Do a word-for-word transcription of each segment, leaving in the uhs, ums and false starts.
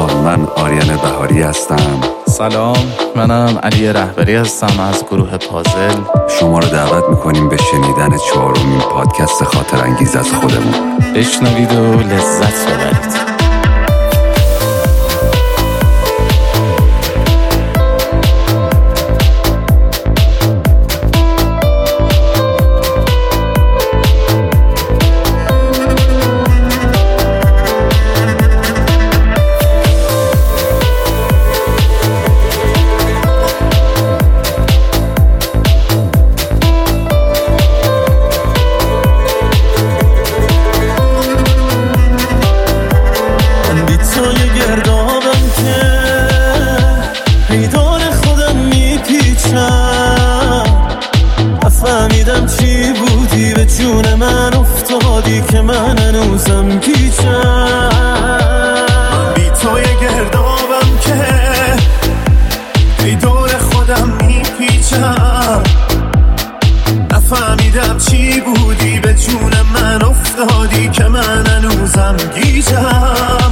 سلام، من آریان بهاری هستم. سلام، منم علی رهبری هستم از گروه پازل. شما رو دعوت میکنیم به شنیدن چهارمین پادکست خاطر انگیز از خودمون. بشنوید و لذت ببرید. نفهمیدم چی بودی به جون من افتادی که من هنوزم پیچم. من بی توی گردابم که ای دور خودم میپیچم. نفهمیدم چی بودی به جون من افتادی که من هنوزم گیجم.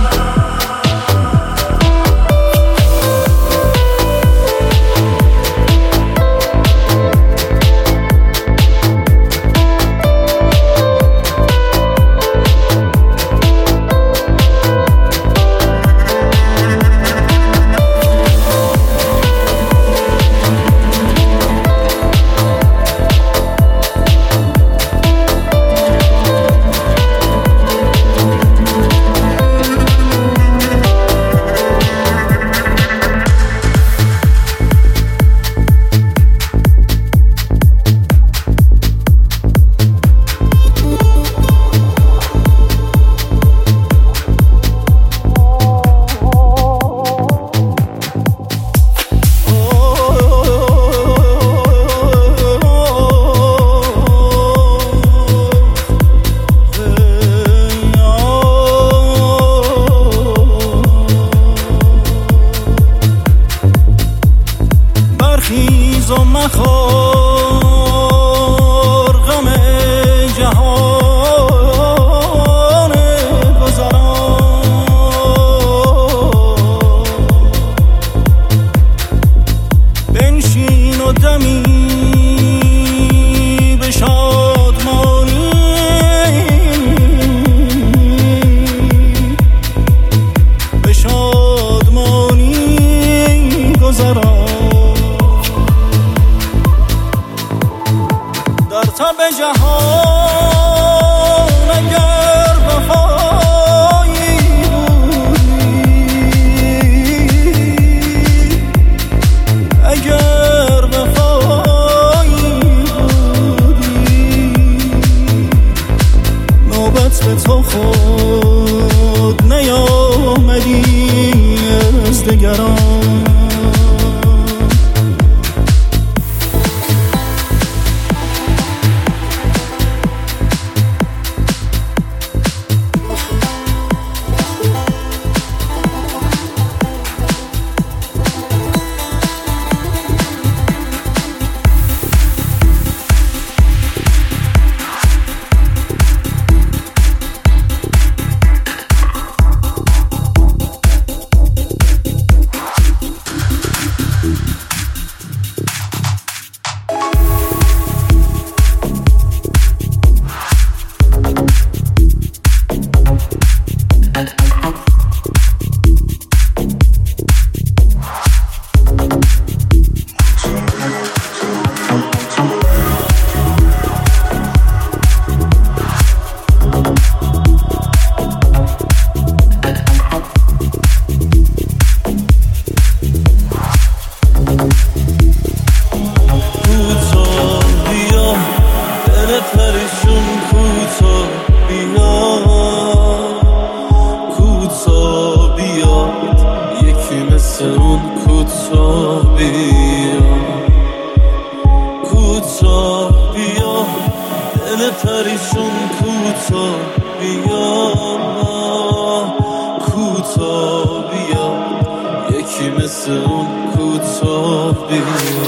برخیز و مخور غم جهان گذران. بنشین و دمی به شادمانی به شادمانی گذران. در تب جهان اگر وفایی بودی، اگر وفایی بودی، نوبت به تو خود نیامدی از دگران. پریشون کوتا بیا، کوتا بیا، یکی مثل اون کوتا بیا.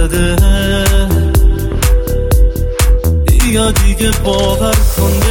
زده. بیا دیگه باور کن